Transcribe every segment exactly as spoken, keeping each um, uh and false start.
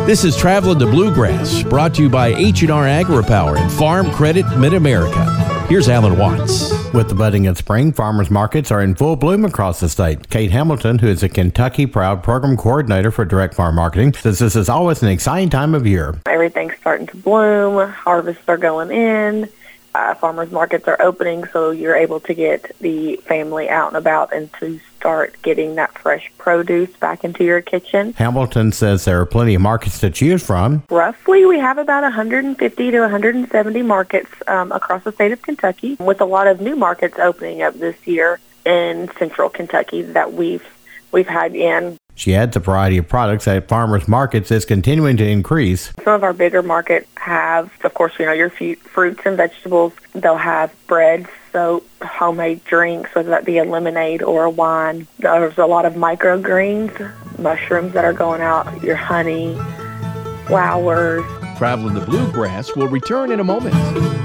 This is Traveling the Bluegrass, brought to you by H and R AgriPower and Farm Credit Mid-America. Here's Alan Watts. With the budding of spring, farmers markets are in full bloom across the state. Kate Hamilton, who is a Kentucky Proud Program Coordinator for Direct Farm Marketing, says this is always an exciting time of year. Everything's starting to bloom. Harvests are going in. Uh, farmers markets are opening, so you're able to get the family out and about and to start getting that fresh produce back into your kitchen. Hamilton says there are plenty of markets to choose from. Roughly, we have about one hundred fifty to one hundred seventy markets um, across the state of Kentucky, with a lot of new markets opening up this year in central Kentucky that we've we've had in. She adds a variety of products at farmers markets is continuing to increase. Some of our bigger markets have, of course, you know, your f- fruits and vegetables. They'll have bread, soap, homemade drinks, whether that be a lemonade or a wine. There's a lot of microgreens, mushrooms that are going out, your honey, flowers. Traveling the Bluegrass will return in a moment.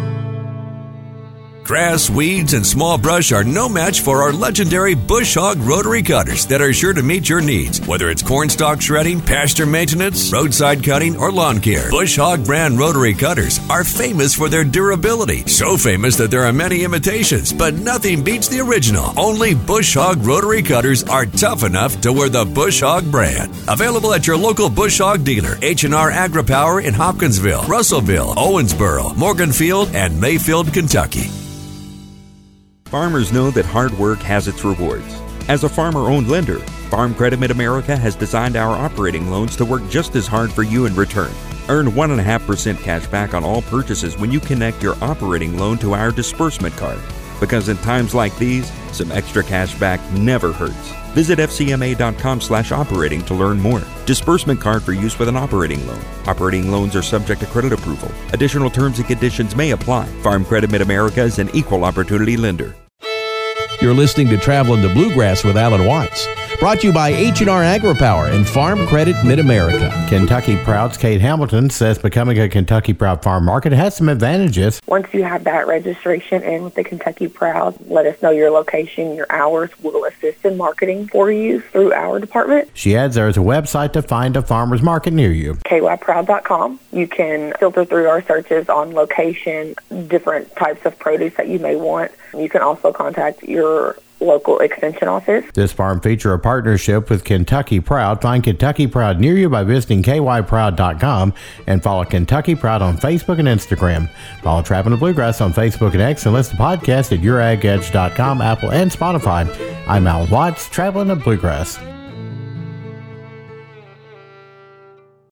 Grass, weeds, and small brush are no match for our legendary Bush Hog rotary cutters that are sure to meet your needs. Whether it's cornstalk shredding, pasture maintenance, roadside cutting, or lawn care, Bush Hog brand rotary cutters are famous for their durability. So famous that there are many imitations, but nothing beats the original. Only Bush Hog rotary cutters are tough enough to wear the Bush Hog brand. Available at your local Bush Hog dealer, H and R AgriPower in Hopkinsville, Russellville, Owensboro, Morganfield, and Mayfield, Kentucky. Farmers know that hard work has its rewards. As a farmer-owned lender, Farm Credit Mid-America has designed our operating loans to work just as hard for you in return. Earn one point five percent cash back on all purchases when you connect your operating loan to our disbursement card. Because in times like these, some extra cash back never hurts. Visit F C M A dot com slash operating to learn more. Disbursement card for use with an operating loan. Operating loans are subject to credit approval. Additional terms and conditions may apply. Farm Credit Mid-America is an equal opportunity lender. You're listening to Traveling the Bluegrass with Alan Watts, brought to you by H and R AgriPower and Farm Credit Mid-America. Kentucky Proud's Kate Hamilton says becoming a Kentucky Proud farm market has some advantages. Once you have that registration in with the Kentucky Proud, let us know your location, your hours. We'll assist in marketing for you through our department. She adds there is a website to find a farmer's market near you. K Y proud dot com. You can filter through our searches on location, different types of produce that you may want. You can also contact your local extension office. This farm feature a partnership with Kentucky Proud. Find Kentucky Proud near you by visiting K Y proud dot com and follow Kentucky Proud on Facebook and Instagram. Follow Traveling the Bluegrass on Facebook and X and listen to podcasts at your ag edge dot com, Apple, and Spotify. I'm Al Watts, Traveling the Bluegrass.